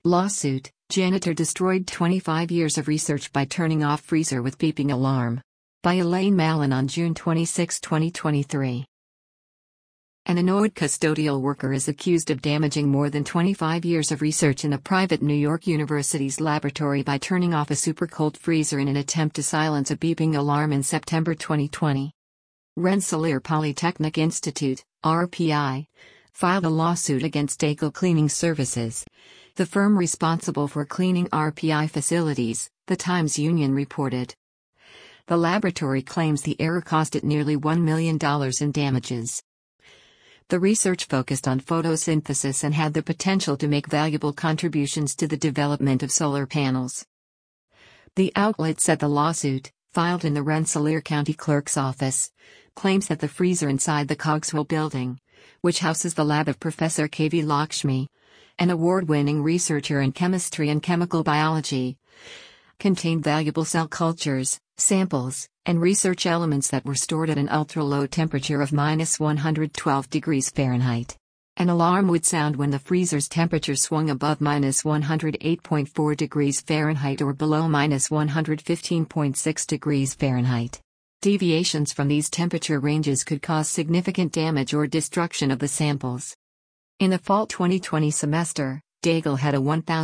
Lawsuit: Janitor destroyed 25 years of research by turning off freezer with beeping alarm. By Elaine Mallon on June 26, 2023. An annoyed custodial worker is accused of damaging more than 25 years of research in a private New York University's laboratory by turning off a super-cold freezer in an attempt to silence a beeping alarm in September 2020. Rensselaer Polytechnic Institute, RPI, filed a lawsuit against Daigle Cleaning Services, the firm responsible for cleaning RPI facilities, the Times-Union reported. The laboratory claims the error cost it nearly $1 million in damages. The research focused on photosynthesis and had the potential to make valuable contributions to the development of solar panels. The outlet said the lawsuit, filed in the Rensselaer County Clerk's office, claims that the freezer inside the Cogswell building, which houses the lab of Professor K.V. Lakshmi, an award-winning researcher in chemistry and chemical biology, contained valuable cell cultures, samples, and research elements that were stored at an ultra-low temperature of -112 degrees Fahrenheit. An alarm would sound when the freezer's temperature swung above -108.4 degrees Fahrenheit or below -115.6 degrees Fahrenheit. Deviations from these temperature ranges could cause significant damage or destruction of the samples. In the fall 2020 semester, Daigle had a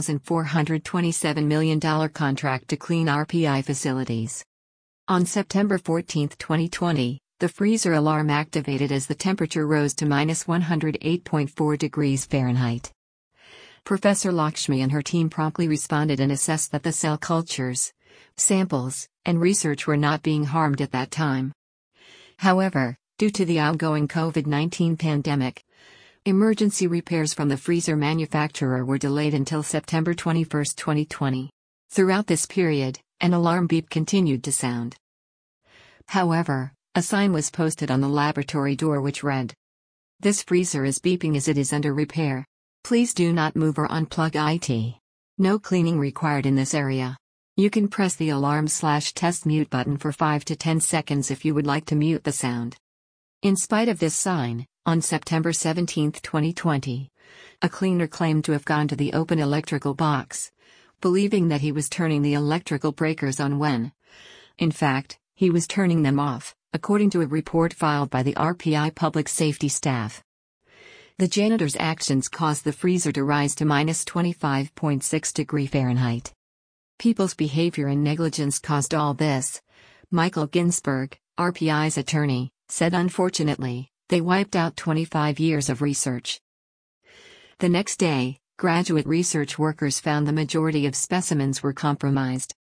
$1,427 million contract to clean RPI facilities. On September 14, 2020, the freezer alarm activated as the temperature rose to -108.4 degrees Fahrenheit. Professor Lakshmi and her team promptly responded and assessed that the cell cultures, samples, and research were not being harmed at that time. However, due to the ongoing COVID-19 pandemic, emergency repairs from the freezer manufacturer were delayed until September 21, 2020. Throughout this period, an alarm beep continued to sound. However, a sign was posted on the laboratory door which read, "This freezer is beeping as it is under repair. Please do not move or unplug it. No cleaning required in this area." You can press the alarm/test mute button for 5 to 10 seconds if you would like to mute the sound. In spite of this sign, on September 17, 2020, a cleaner claimed to have gone to the open electrical box, believing that he was turning the electrical breakers on when, in fact, he was turning them off, according to a report filed by the RPI public safety staff. The janitor's actions caused the freezer to rise to -25.6 degrees Fahrenheit. People's behavior and negligence caused all this, Michael Ginsberg, RPI's attorney, said. Unfortunately, they wiped out 25 years of research. The next day, graduate research workers found the majority of specimens were compromised.